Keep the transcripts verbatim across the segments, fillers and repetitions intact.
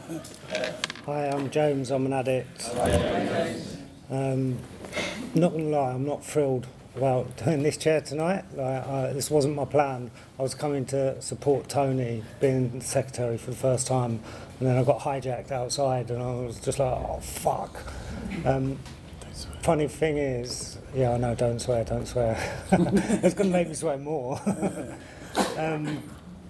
Hi, I'm James. I'm an addict. Um, not gonna lie, I'm not thrilled about doing this chair tonight. Like, uh, this wasn't my plan. I was coming to support Tony, being secretary for the first time, and then I got hijacked outside, and I was just like, oh fuck. Um, funny thing is, yeah, I know, don't swear, don't swear. It's gonna make me swear more. um,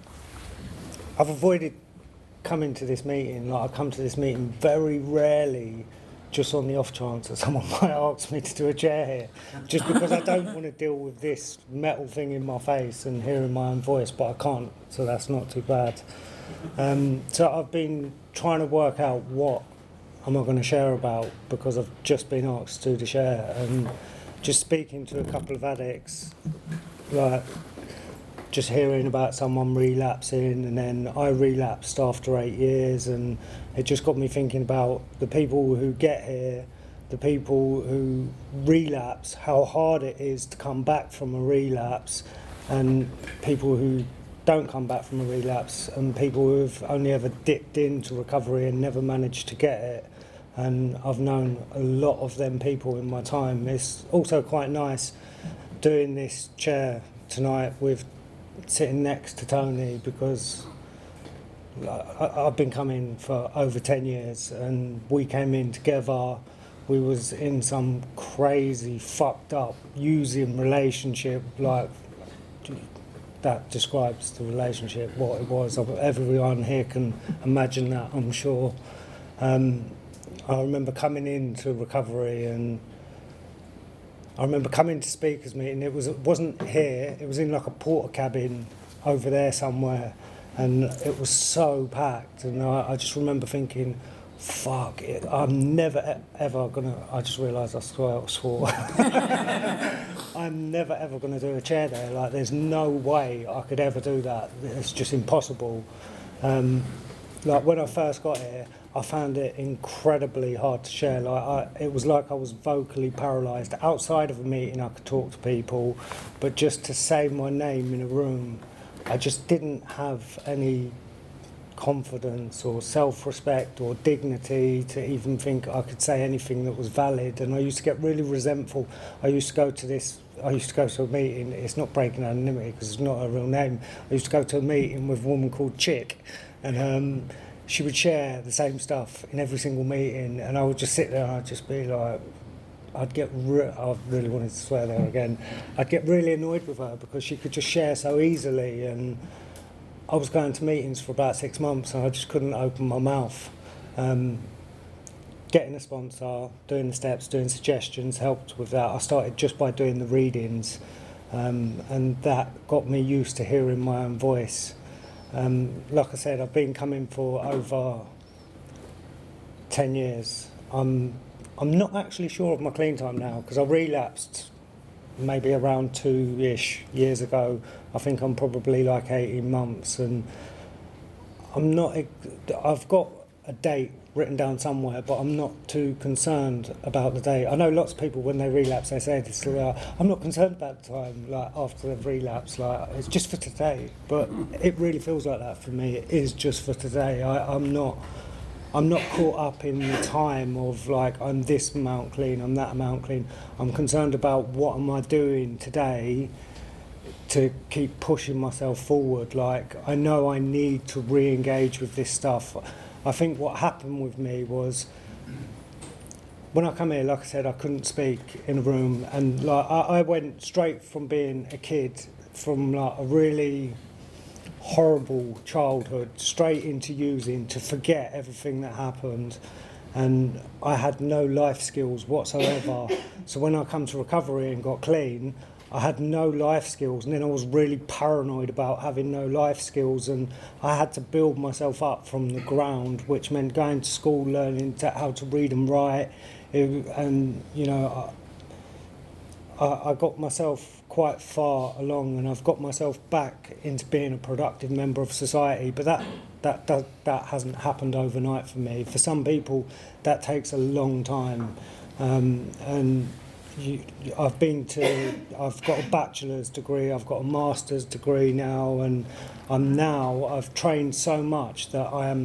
I've avoided coming to this meeting. Like, I come to this meeting very rarely, just on the off chance that someone might ask me to do a chair here, just because I don't want to deal with this metal thing in my face and hearing my own voice, but I can't, so that's not too bad. Um, so I've been trying to work out what am I going to share about, because I've just been asked to do the share, and just speaking to a couple of addicts, like just hearing about someone relapsing, and then I relapsed after eight years, and it just got me thinking about the people who get here, the people who relapse, how hard it is to come back from a relapse, and people who don't come back from a relapse, and people who've only ever dipped into recovery and never managed to get it. And I've known a lot of them people in my time. It's also quite nice doing this chair tonight with sitting next to Tony, because I, I've been coming for over ten years, and we came in together. We was in some crazy fucked up using relationship, like that describes the relationship, what it was. Everyone here can imagine that, I'm sure. um, I remember coming into recovery, and I remember coming to speakers meeting. It was it wasn't here. It was in like a porter cabin over there somewhere, and it was so packed. And I, I just remember thinking, "Fuck it! I'm never e- ever gonna." I just realised I swore. swore. I'm never ever gonna do a chair there. Like, there's no way I could ever do that. It's just impossible. Um, like when I first got here, I found it incredibly hard to share. Like, I, it was like I was vocally paralysed. Outside of a meeting, I could talk to people, but just to say my name in a room, I just didn't have any confidence or self-respect or dignity to even think I could say anything that was valid. And I used to get really resentful. I used to go to this. I used to go to a meeting. It's not breaking anonymity because it's not a real name. I used to go to a meeting with a woman called Chick, and um, she would share the same stuff in every single meeting, and I would just sit there and I'd just be like, I'd get, re- I really wanted to swear there again, I'd get really annoyed with her because she could just share so easily, and I was going to meetings for about six months and I just couldn't open my mouth. Um, getting a sponsor, doing the steps, doing suggestions helped with that. I started just by doing the readings, um, and that got me used to hearing my own voice. Um, like I said, I've been coming for over ten years. I'm I'm not actually sure of my clean time now, because I relapsed maybe around two-ish years ago. I think I'm probably like eighteen months, and I'm not. I've got a date written down somewhere, but I'm not too concerned about the date. I know lots of people, when they relapse, they say this, like, I'm not concerned about the time, like after they've relapsed, like it's just for today. But it really feels like that for me. It is just for today. I, I'm not I'm not caught up in the time of like, I'm this amount clean, I'm that amount clean. I'm concerned about what am I doing today to keep pushing myself forward. Like, I know I need to re-engage with this stuff. I think what happened with me was, when I come here, like I said, I couldn't speak in a room, and like I, I went straight from being a kid, from like a really horrible childhood, straight into using to forget everything that happened, and I had no life skills whatsoever. So when I come to recovery and got clean, I had no life skills, and then I was really paranoid about having no life skills, and I had to build myself up from the ground, which meant going to school, learning to, how to read and write, it, and you know, I, I got myself quite far along, and I've got myself back into being a productive member of society. But that that that, that hasn't happened overnight for me. For some people, that takes a long time, um, and. You, I've been to, I've got a bachelor's degree, I've got a master's degree now, and I'm now, I've trained so much that I am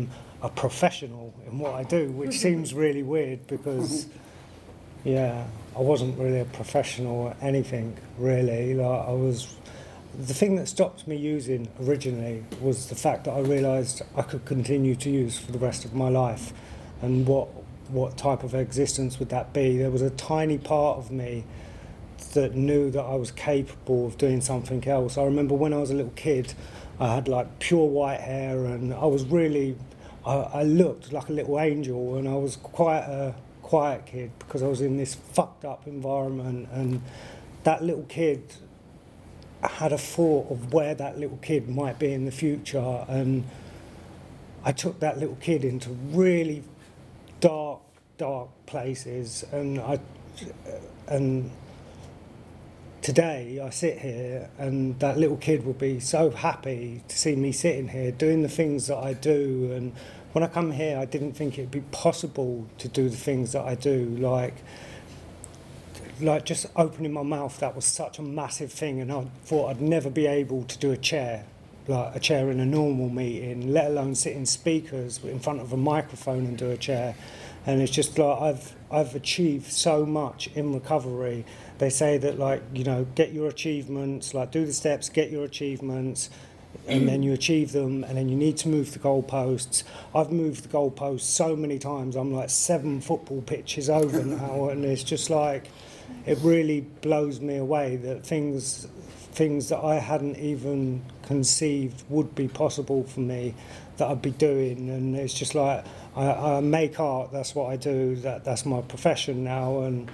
a professional in what I do, which seems really weird because, yeah, I wasn't really a professional at anything, really. Like, I was... The thing that stopped me using originally was the fact that I realised I could continue to use for the rest of my life. And what what type of existence would that be? There was a tiny part of me that knew that I was capable of doing something else. I remember when I was a little kid, I had like pure white hair, and I was really, I, I looked like a little angel, and I was quite a quiet kid because I was in this fucked up environment, and that little kid had a thought of where that little kid might be in the future, and I took that little kid into really dark, dark places, and I, and today I sit here and that little kid will be so happy to see me sitting here doing the things that I do. And when I come here, I didn't think it'd be possible to do the things that I do, like like just opening my mouth. That was such a massive thing, and I thought I'd never be able to do a chair, like a chair in a normal meeting, let alone sit in speakers in front of a microphone and do a chair. And it's just like I've I've achieved so much in recovery. They say that, like, you know, get your achievements, like do the steps, get your achievements, and then you achieve them, and then you need to move the goalposts. I've moved the goalposts so many times. I'm like seven football pitches over now, and it's just like, it really blows me away that things things that I hadn't even conceived would be possible for me, that I'd be doing. And it's just like, I, I make art, that's what I do, that that's my profession now, and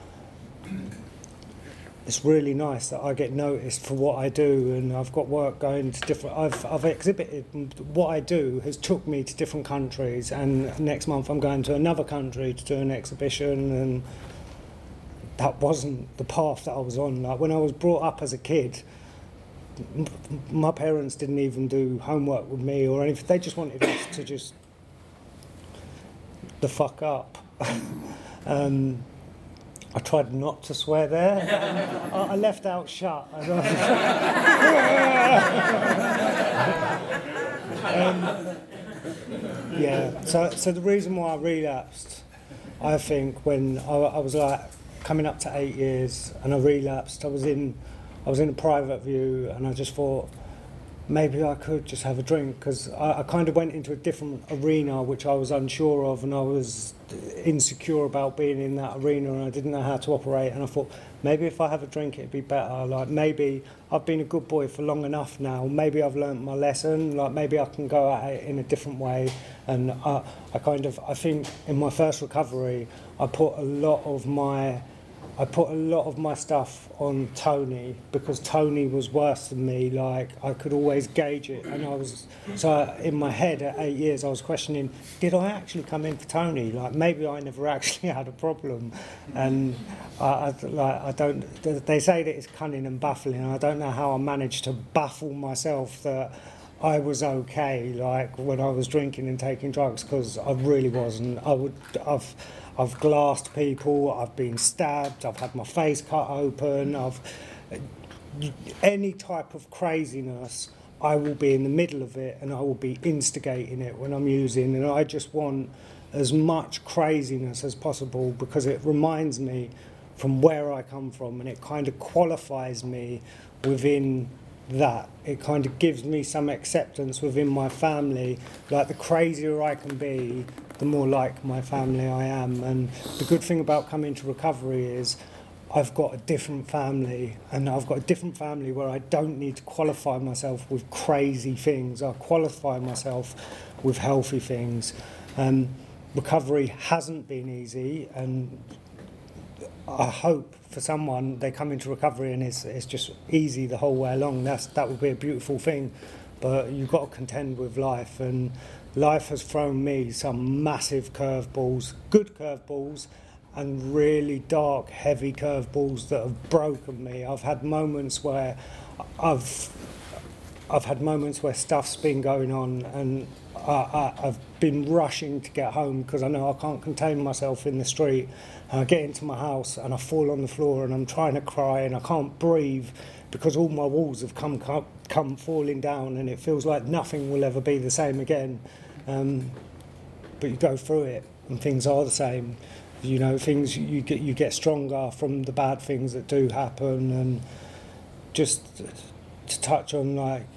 it's really nice that I get noticed for what I do, and I've got work going to different, I've I've exhibited, what I do has took me to different countries, and next month I'm going to another country to do an exhibition, and that wasn't the path that I was on. Like, when I was brought up as a kid, m- my parents didn't even do homework with me or anything. They just wanted us to just the fuck up. um, I tried not to swear there. I, I left out shut. um, yeah. So, so the reason why I relapsed, I think, when I, I was like coming up to eight years and I relapsed, I was in, I was in a private view, and I just thought maybe I could just have a drink, because I, I kind of went into a different arena which I was unsure of, and I was insecure about being in that arena, and I didn't know how to operate, and I thought maybe if I have a drink it'd be better. Like, maybe I've been a good boy for long enough now, maybe I've learnt my lesson, like maybe I can go at it in a different way. And I, I kind of, I think in my first recovery I put a lot of my I put a lot of my stuff on Tony, because Tony was worse than me. Like, I could always gauge it, and I was, so I, in my head at eight years I was questioning, did I actually come in for Tony? Like, maybe I never actually had a problem. And I, I, like, I don't, they say that it's cunning and baffling, and I don't know how I managed to baffle myself that I was okay, like, when I was drinking and taking drugs, because I really wasn't. I would, I've I've glassed people, I've been stabbed, I've had my face cut open, I've any type of craziness, I will be in the middle of it, and I will be instigating it when I'm using, and I just want as much craziness as possible, because it reminds me from where I come from, and it kind of qualifies me within that. It kind of gives me some acceptance within my family. Like, the crazier I can be, the more like my family I am. And the good thing about coming to recovery is I've got a different family, and I've got a different family where I don't need to qualify myself with crazy things. I qualify myself with healthy things. Um, recovery hasn't been easy, and I hope for someone they come into recovery and it's it's just easy the whole way along. That's that would be a beautiful thing, but you've got to contend with life, and life has thrown me some massive curveballs, good curveballs, and really dark, heavy curveballs that have broken me. I've had moments where I've I've had moments where stuff's been going on, and I, I, I've been rushing to get home because I know I can't contain myself in the street. And I get into my house and I fall on the floor and I'm trying to cry and I can't breathe because all my walls have come come, come falling down, and it feels like nothing will ever be the same again. Um, but you go through it, and things are the same. You know, things you get you get stronger from the bad things that do happen. And just to touch on, like,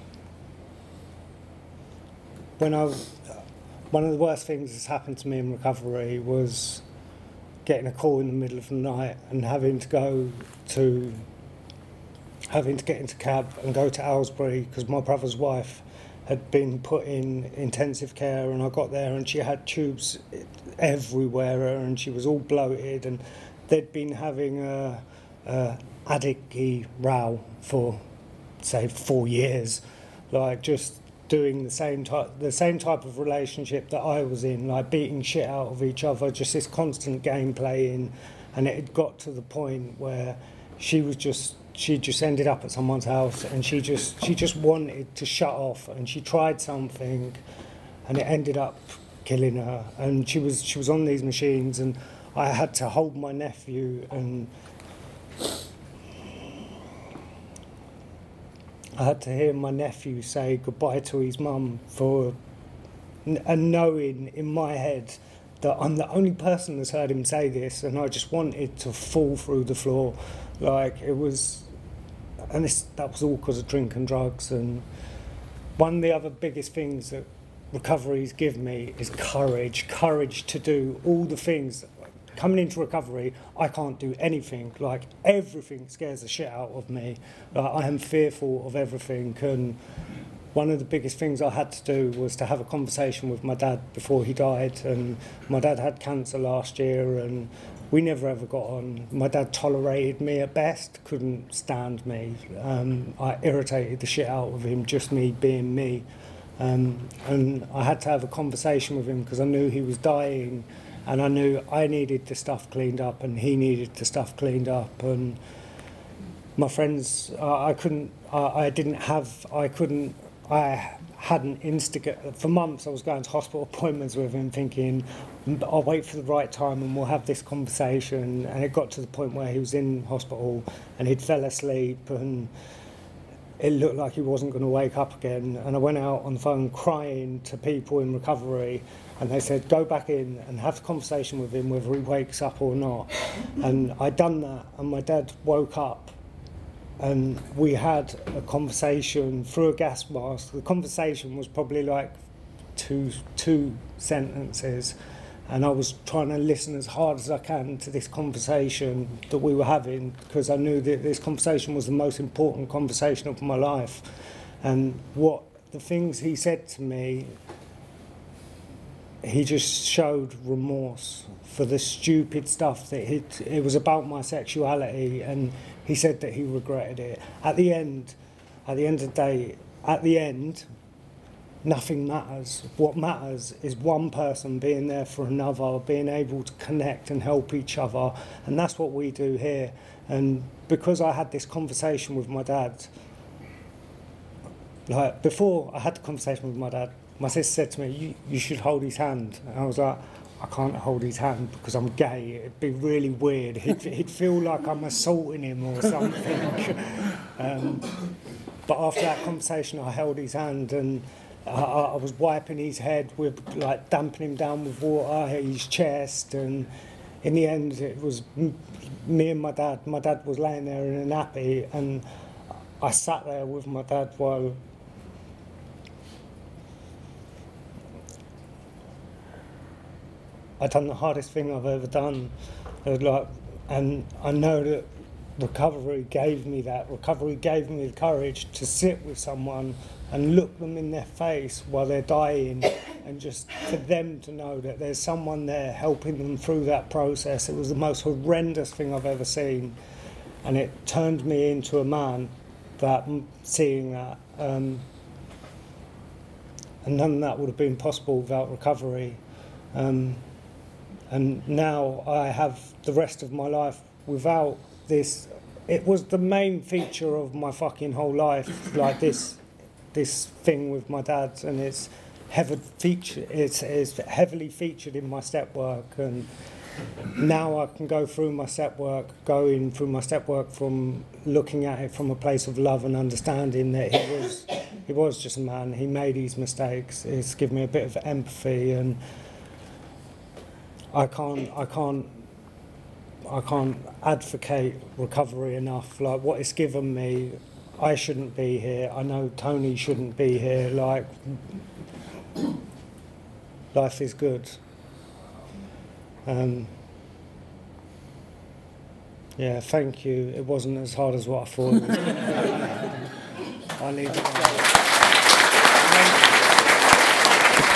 when I one of the worst things that's happened to me in recovery was getting a call in the middle of the night and having to go to having to get into cab and go to Aylesbury because my brother's wife had been put in intensive care, and I got there and she had tubes everywhere and she was all bloated, and they'd been having a, a addict-y row for, say, four years, like just doing the same type the same type of relationship that I was in, like beating shit out of each other, just this constant game playing. And it had got to the point where she was just she just ended up at someone's house, and she just she just wanted to shut off, and she tried something and it ended up killing her. And she was she was on these machines, and I had to hold my nephew, and I had to hear my nephew say goodbye to his mum, for and knowing in my head that I'm the only person that's heard him say this, and I just wanted to fall through the floor. Like, it was, and this, that was all because of drink and drugs. And one of the other biggest things that recovery's given me is courage, courage to do all the things. Coming into recovery, I can't do anything. Like, everything scares the shit out of me. Like, I am fearful of everything. And one of the biggest things I had to do was to have a conversation with my dad before he died. And my dad had cancer last year, and we never ever got on. My dad tolerated me at best, couldn't stand me. Um, I irritated the shit out of him, just me being me. Um, and I had to have a conversation with him because I knew he was dying. And I knew I needed the stuff cleaned up, and he needed the stuff cleaned up. And my friends, uh, I couldn't, uh, I didn't have, I couldn't, I hadn't instigated. For months I was going to hospital appointments with him thinking, I'll wait for the right time and we'll have this conversation. And it got to the point where he was in hospital and he'd fell asleep, and it looked like he wasn't going to wake up again. And I went out on the phone crying to people in recovery, and they said, go back in and have a conversation with him whether he wakes up or not. And I'd done that, and my dad woke up, and we had a conversation through a gas mask. The conversation was probably like two two sentences, and I was trying to listen as hard as I can to this conversation that we were having, because I knew that this conversation was the most important conversation of my life. And what the things he said to me, he just showed remorse for the stupid stuff that he, it was about my sexuality, and he said that he regretted it. At the end, at the end of the day, at the end, nothing matters. What matters is one person being there for another, being able to connect and help each other, and that's what we do here. And because I had this conversation with my dad, like before I had the conversation with my dad, my sister said to me, you, you should hold his hand. And I was like, I can't hold his hand because I'm gay. It'd be really weird. He'd, he'd feel like I'm assaulting him or something. um, but after that conversation, I held his hand, and I, I was wiping his head with, like, damping him down with water, his chest. And in the end, it was m- me and my dad. My dad was laying there in a nappy, and I sat there with my dad while I'd done the hardest thing I've ever done. Like, and I know that recovery gave me that. Recovery gave me the courage to sit with someone and look them in their face while they're dying, and just for them to know that there's someone there helping them through that process. It was the most horrendous thing I've ever seen, and it turned me into a man, that seeing that. Um, and none of that would have been possible without recovery. Um, And now I have the rest of my life without this. It was the main feature of my fucking whole life, like this this thing with my dad, and it's heavily featured, it's, it's heavily featured in my step work. And now I can go through my step work, going through my step work from looking at it from a place of love and understanding that he was he was just a man. He made his mistakes. It's given me a bit of empathy, and I can't, I can't, I can't advocate recovery enough. Like what it's given me, I shouldn't be here. I know Tony shouldn't be here. Like life is good. Um, yeah, thank you. It wasn't as hard as what I thought it was. I need to go.